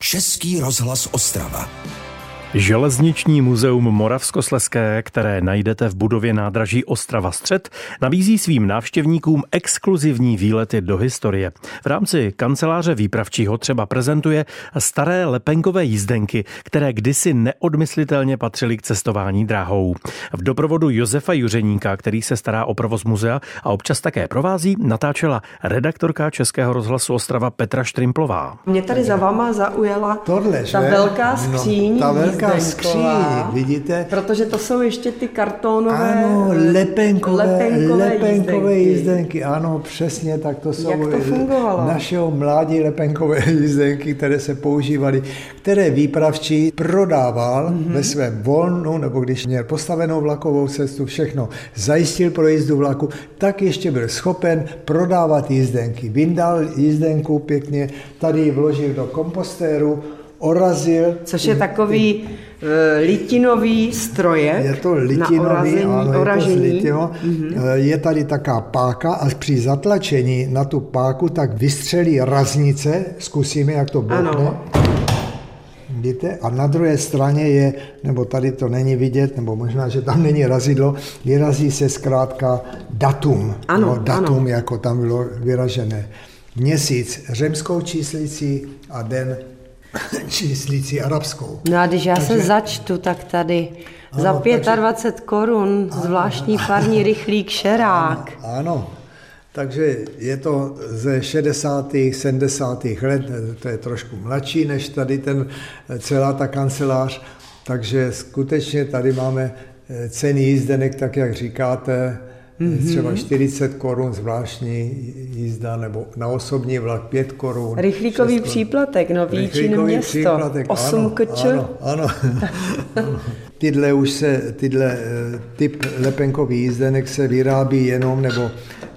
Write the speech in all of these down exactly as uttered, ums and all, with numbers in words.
Český rozhlas Ostrava. Železniční muzeum Moravskoslezské, které najdete v budově nádraží Ostrava Střed, nabízí svým návštěvníkům exkluzivní výlety do historie. V rámci kanceláře výpravčího třeba prezentuje staré lepenkové jízdenky, které kdysi neodmyslitelně patřily k cestování dráhou. V doprovodu Josefa Juřeníka, který se stará o provoz muzea a občas také provází, natáčela redaktorka Českého rozhlasu Ostrava Petra Štrimplová. Mě tady za váma zaujala Tohle, ta velká skříň. No, skříň, vidíte? Protože to jsou ještě ty kartonové ano, lepenkové, lepenkové, lepenkové jízdenky. jízdenky. Ano, přesně, tak to jsou Jak to fungovalo? našeho mládí lepenkové jízdenky, které se používaly, které výpravčí prodával mm-hmm. ve svém volnu, nebo když měl postavenou vlakovou cestu, všechno zajistil pro jízdu vlaku, tak ještě byl schopen prodávat jízdenky. Vyndal jízdenku pěkně, tady ji vložil do kompostéru, orazil. Což je takový e, litinový strojek. Je to litinový, na orazení, ano, oražení. Je, to litino. Mm-hmm. Je tady taká páka a při zatlačení na tu páku tak vystřelí raznice. Zkusíme, jak to bouchne. Vidíte? A na druhé straně je, nebo tady to není vidět, nebo možná, že tam není razidlo, vyrazí se zkrátka datum. Ano, no, datum, ano. jako tam bylo vyražené. Měsíc řemskou číslicí a den číslicí arabskou. No a když já takže, se začtu, tak tady ano, za dvacet pět korun zvláštní parní rychlík šerák. Ano, ano, takže je to ze šedesátých, sedmdesátých let, to je trošku mladší než tady ten, celá ta kancelář, takže skutečně tady máme ceny jízdenek, tak jak říkáte, mm-hmm. třeba čtyřicet korun zvláštní jízda, nebo na osobní vlak pět korun. Rychlíkový příplatek, Nový Čín město, osm kč. Ano, ano. ano. Tyhle už se, tyhle typ lepenkových jízdenek se vyrábí jenom, nebo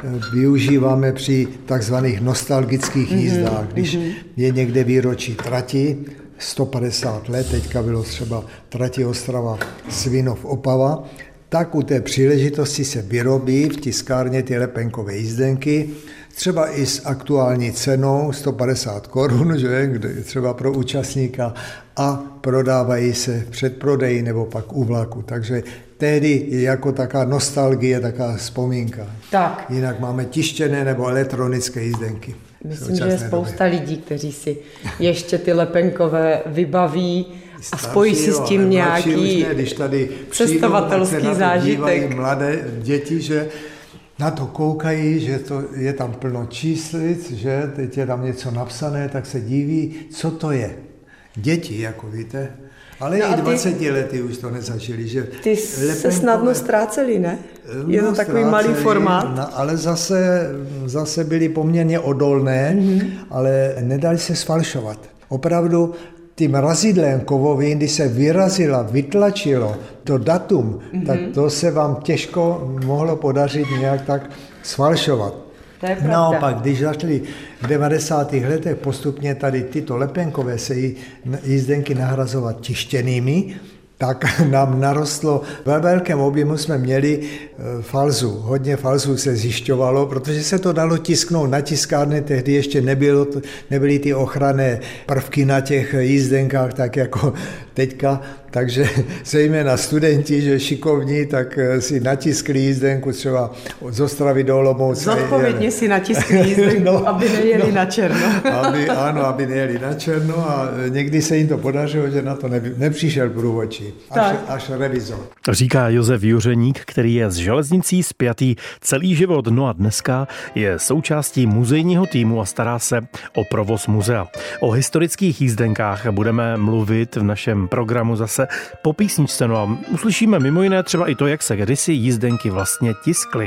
využíváme při takzvaných nostalgických mm-hmm. jízdách, když mm-hmm. je někde výročí trati, sto padesát let, teďka bylo třeba trati Ostrava Svinov Opava, tak u té příležitosti se vyrobí v tiskárně ty lepenkové jízdenky, třeba i s aktuální cenou sto padesát korun, že, třeba pro účastníka, a prodávají se v předprodeji nebo pak u vlaku. Takže tehdy je jako taká nostalgie, taká vzpomínka. Tak. Jinak máme tištěné nebo elektronické jízdenky. Myslím, že je spousta době. lidí, kteří si ještě ty lepenkové vybaví a spojí si s tím nějaký ne, když tady cestovatelský přijdou, zážitek. Mladé děti, že na to koukají, že to je tam plno číslic, že teď je tam něco napsané, tak se diví, co to je. Děti, jako víte. Ale no i dvaceti lety už to nezažili. Že ty lepenkové se snadno ztráceli, ne? Je to no, takový ztráceli, malý formát. No, ale zase, zase byly poměrně odolné, mm-hmm. ale nedali se sfalšovat. Opravdu tím razidlem kovovým, když se vyrazila, vytlačilo to datum, mm-hmm. tak to se vám těžko mohlo podařit nějak tak sfalšovat. Naopak, když začali v devadesátých letech postupně tady tyto lepenkové se jízdenky nahrazovat tištěnými, tak nám narostlo, ve velkém objemu jsme měli falzu. Hodně falzů se zjišťovalo, protože se to dalo tisknout na tiskárně, tehdy ještě nebylo, nebyly ty ochranné prvky na těch jízdenkách, tak jako teďka. Takže zejména studenti, že šikovní, tak si natiskli jízdenku třeba z Ostravy do Olomouce. Zodpovědně si natiskli jízdenku, no, aby nejeli no, na černo. Aby, ano, aby nejeli na černo a někdy se jim to podařilo, že na to ne, nepřišel průvodčí, až, až revizor. Říká Josef Juřeník, který je s železnicí spjatý celý život, no a dneska je součástí muzejního týmu a stará se o provoz muzea. O historických jízdenkách budeme mluvit v našem programu zase po písničce, no a uslyšíme mimo jiné třeba i to, jak se kdysi jízdenky vlastně tiskly.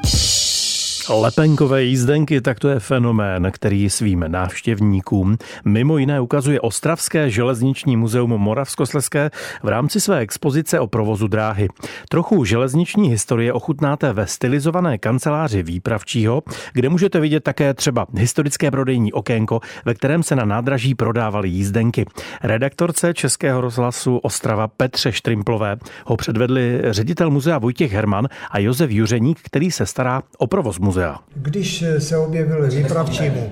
Lepenkové jízdenky, tak to je fenomén, který svým návštěvníkům mimo jiné ukazuje Ostravské železniční muzeum Moravskoslezské v rámci své expozice o provozu dráhy. Trochu železniční historie ochutnáte ve stylizované kanceláři výpravčího, kde můžete vidět také třeba historické prodejní okénko, ve kterém se na nádraží prodávaly jízdenky. Redaktorce Českého rozhlasu Ostrava Petře Štrimplové ho předvedli ředitel muzea Vojtěch Herman a Josef Juřeník, který se stará o provoz muzea. muzea. Když se objevil výpravčímu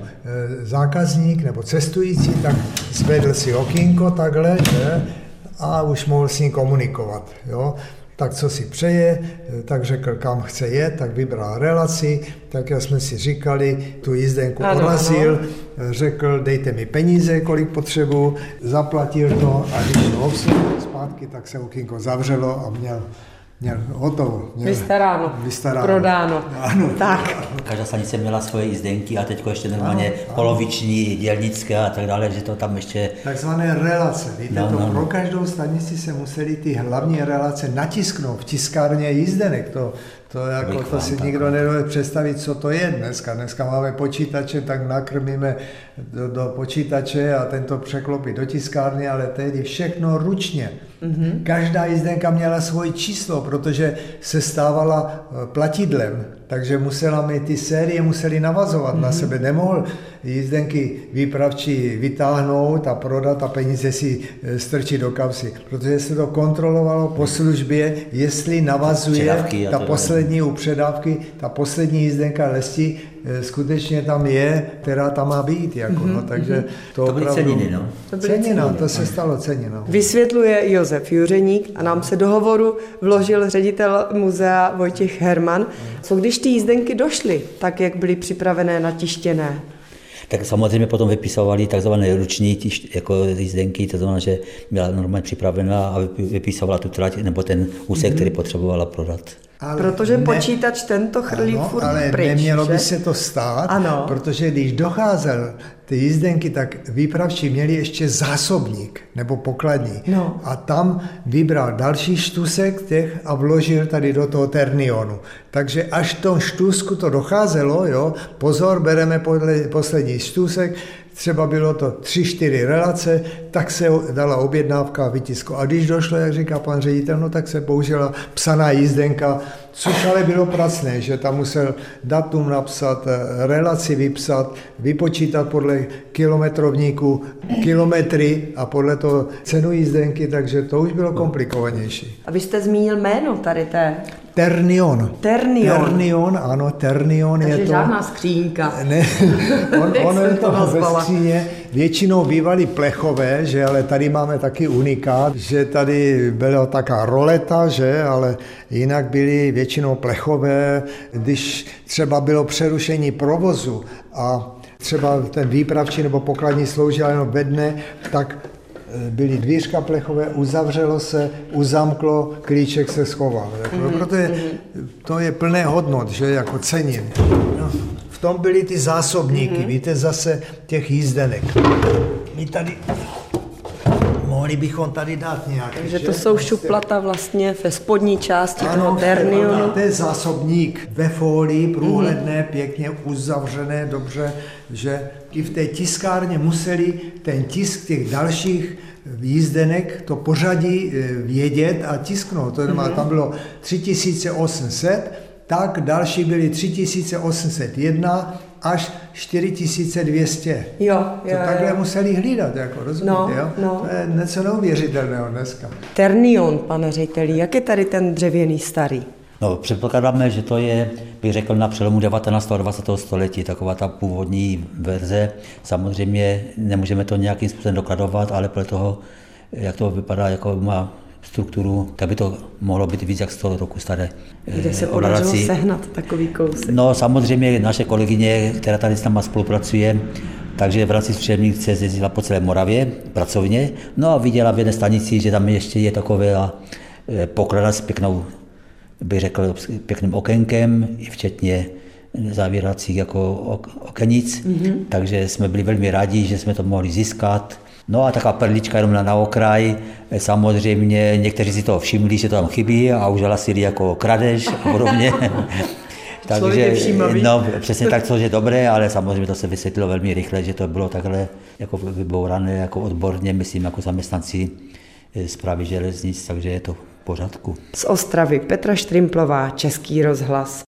zákazník nebo cestující, tak zvedl si okýnko takhle, že? A už mohl s ním komunikovat. Jo? Tak co si přeje, tak řekl, kam chce jet, tak vybral relaci, tak jak jsme si říkali, tu jízdenku odrazil, řekl, dejte mi peníze, kolik potřebuji, zaplatil to a když to obsluhl zpátky, tak se okýnko zavřelo a měl Měl hotovo. Měl vystaráno, vystaráno. Prodáno. Ano. Tak. Každá stanice měla svoje jízdenky a teď ještě normálně ano, poloviční, dělnické a tak dále, že to tam ještě... Takzvané relace. Víte, no, to no, pro no. každou stanici se museli ty hlavní relace natisknout v tiskárně jízdenek. To, to, jako, to si nikdo nedokáže představit, co to je dneska. Dneska máme počítače, tak nakrmíme do, do počítače a tento překlopí do tiskárny, ale tehdy všechno ručně. Mm-hmm. Každá jízdenka měla svoje číslo, protože se stávala platidlem, takže musela mít ty série museli navazovat mm-hmm. na sebe. Nemohl jízdenky výpravčí vytáhnout a prodat a peníze si strčit do kapsy, protože se to kontrolovalo po službě, jestli navazuje ta poslední u předávky, ta poslední jízdenka lesti skutečně tam je, která tam má být. Jako, mm-hmm. no, takže to, to byly opravdu, ceniny, no? To byly cenina, ceniny. to se stalo cenina. Vysvětluje Josef Juřeník a nám se do hovoru vložil ředitel muzea Vojtěch Herman. Co když ty jízdenky došly, tak jak byly připravené, natištěné? Tak samozřejmě potom vypisovali takzvané ruční jako jízdenky, to znamená, že byla normálně připravená a vypisovala tu trať nebo ten úsek, mm-hmm. který potřebovala prodat. Ale protože ne, počítač tento chrlí ano, furt ale pryč, nemělo že? by se to stát, ano. protože když docházel ty jízdenky, tak výpravčí měli ještě zásobník nebo pokladní. No. A tam vybral další štusek těch a vložil tady do toho ternionu. Takže až v tom štusku to docházelo, jo, pozor, bereme podle, poslední štusek, třeba bylo to tři, čtyři relace, tak se dala objednávka a vytisko. A když došlo, jak říká pan ředitel, no tak se použila psaná jízdenka, což ale bylo pracné, že tam musel datum napsat, relaci vypsat, vypočítat podle kilometrovníku kilometry a podle toho cenu jízdenky, takže to už bylo komplikovanější. A vy jste zmínil jméno tady té? Ternion. Ternion. Ternion, ano, Ternion takže je to... žádná skřínka. Ne, on, on je to ve skříně. Většinou bývaly plechové, že, ale tady máme taky unikát, že tady byla taká roleta, že, ale jinak byly většinou plechové. Když třeba bylo přerušení provozu a třeba ten výpravčí nebo pokladní sloužil jenom ve dne, tak byly dvířka plechové, uzavřelo se, uzamklo, klíček se schoval. Mm-hmm. Protože to je plné hodnot, že jako cenin. No, v tom byly ty zásobníky, mm-hmm. víte, zase těch jízdenek. My tady, mohli bychom tady dát nějaké. Takže to jsou šuplata vlastně ve spodní části ano, toho ternionu. To je zásobník ve folii, průhledné, mm-hmm. pěkně uzavřené, dobře, že i v té tiskárně museli ten tisk těch dalších jízdenek, to pořadí vědět a tisknout. To znamená, mm-hmm. tam bylo tři tisíce osm set, tak další byly tři tisíce osm set jedna až čtyři tisíce dvě stě. Jo, to jo, takhle jo. museli hlídat, jako rozumíte, no, jo? No. To je něco neuvěřitelného dneska. Ternion, pane řediteli, jak je tady ten dřevěný starý? No, předpokládáme, že to je, bych řekl, na přelomu devatenáctého a dvacátého století, taková ta původní verze. Samozřejmě nemůžeme to nějakým způsobem dokladovat, ale podle toho, jak to vypadá, jako má strukturu, tak by to mohlo být víc jak sto roku staré. Kde se podařilo sehnat takový kousek? No, samozřejmě naše kolegyně, která tady s náma spolupracuje, takže v rámci zkušebních se jezdila po celé Moravě pracovně, no a viděla v jedné stanici, že tam ještě je takové poklada s pěknou, bych řekl, pěkným okénkem, včetně zavíracích jako okenic, mm-hmm. takže jsme byli velmi rádi, že jsme to mohli získat. No a taková perlička jenom na, na okraj, samozřejmě někteří si to všimli, že to tam chybí a už hlasili jako kradež a podobně. Takže, no, přesně tak, což je dobré, ale samozřejmě to se vysvětlilo velmi rychle, že to bylo takhle jako vybourané, jako odborně, myslím, jako zaměstnanci Správy železnic, takže je to v pořádku. Z Ostravy Petra Štrimplová, Český rozhlas.